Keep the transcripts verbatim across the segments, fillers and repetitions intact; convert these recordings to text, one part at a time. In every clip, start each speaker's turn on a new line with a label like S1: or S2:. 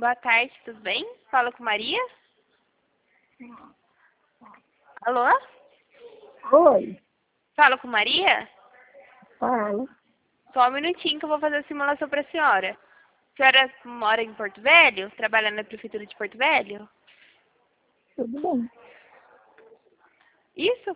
S1: Boa tarde, tudo bem? Fala com Maria? Alô?
S2: Oi,
S1: Fala com Maria?
S2: fala.
S1: Só um minutinho que eu vou fazer a simulação para a senhora. A senhora mora em Porto Velho? Trabalha na prefeitura de Porto Velho?
S2: Tudo bem.
S1: Isso?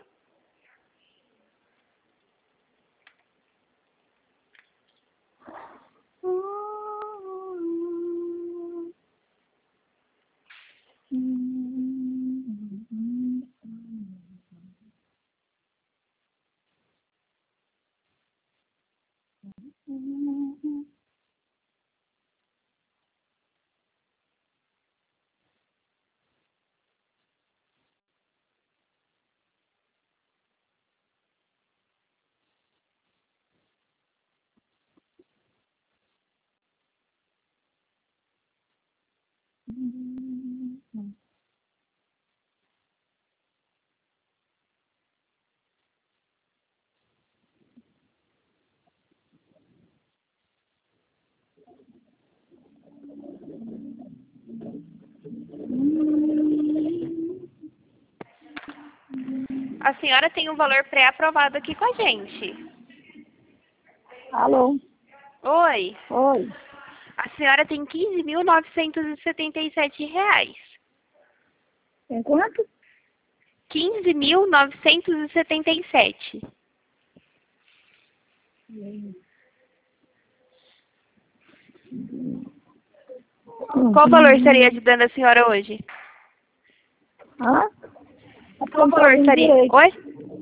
S1: A senhora tem um valor pré-aprovado aqui com a gente.
S2: Alô?
S1: Oi.
S2: Oi.
S1: A senhora tem quinze mil novecentos e setenta e sete reais.
S2: Tem quanto?
S1: quinze mil novecentos e setenta e sete. Qual valor estaria ajudando a senhora hoje?
S2: Hã?
S1: Qual valor estaria?
S2: Direito.
S1: Oi?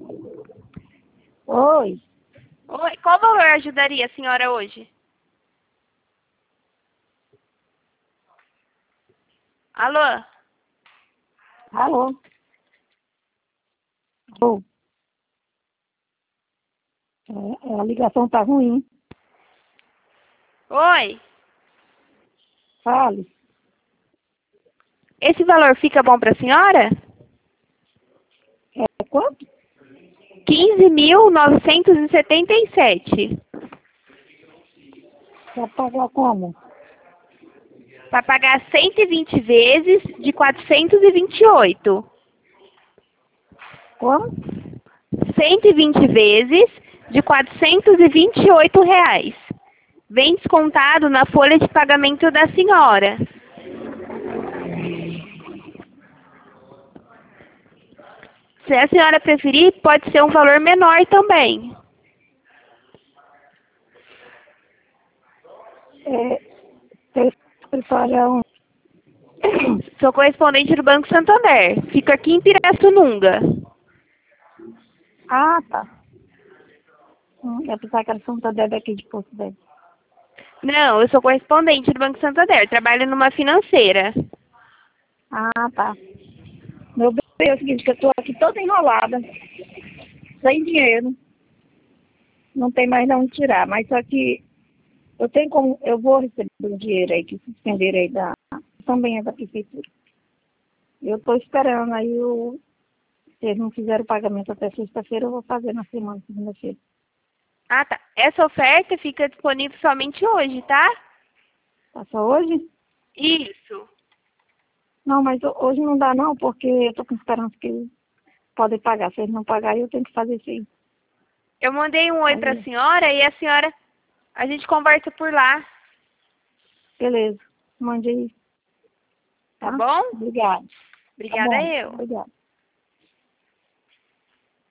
S2: Oi.
S1: Oi. Qual valor ajudaria a senhora hoje? Alô?
S2: Alô? Alô? É, a ligação tá ruim.
S1: Oi.
S2: Fale.
S1: Esse valor fica bom para a senhora?
S2: É quanto?
S1: quinze mil novecentos e setenta e sete.
S2: Vai pagar como?
S1: Para pagar cento e vinte vezes de quatrocentos e vinte e oito.
S2: Como?
S1: cento e vinte vezes de quatrocentos e vinte e oito reais. Vem descontado na folha de pagamento da senhora. Se a senhora preferir, pode ser um valor menor também.
S2: É, escritório é um...
S1: Sou correspondente do Banco Santander. Fica aqui em Pirassununga.
S2: Ah, tá. Hum, eu pensava que era Santander daqui de Porto Velho.
S1: Não, eu sou correspondente do Banco Santander. Trabalho numa financeira.
S2: Ah, tá. Meu bem, é o seguinte, que eu tô aqui toda enrolada, sem dinheiro. Não tem mais de onde tirar, mas só que eu tenho como, eu vou receber o dinheiro aí que suspenderam aí da, também é da prefeitura. Eu estou esperando aí, o, se eles não fizeram o pagamento até sexta-feira, eu vou fazer na semana, segunda-feira.
S1: Ah, tá. Essa oferta fica disponível somente hoje, tá?
S2: Tá só hoje?
S1: Isso.
S2: Não, mas ho- hoje não dá não, porque eu estou com esperança que eles podem pagar. Se eles não pagarem, eu tenho que fazer isso aí.
S1: Eu mandei um oi pra
S2: Aí,
S1: senhora e a senhora, a gente conversa por lá,
S2: beleza. Mande aí,
S1: tá
S2: tá?
S1: bom?
S2: Obrigada. Tá
S1: Obrigada
S2: bom,
S1: eu.
S2: obrigada.